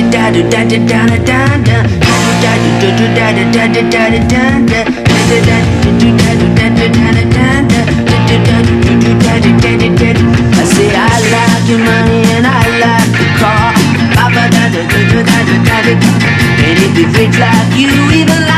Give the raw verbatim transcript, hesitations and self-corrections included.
say I like your money and I like the car. And if it's rich like you, even like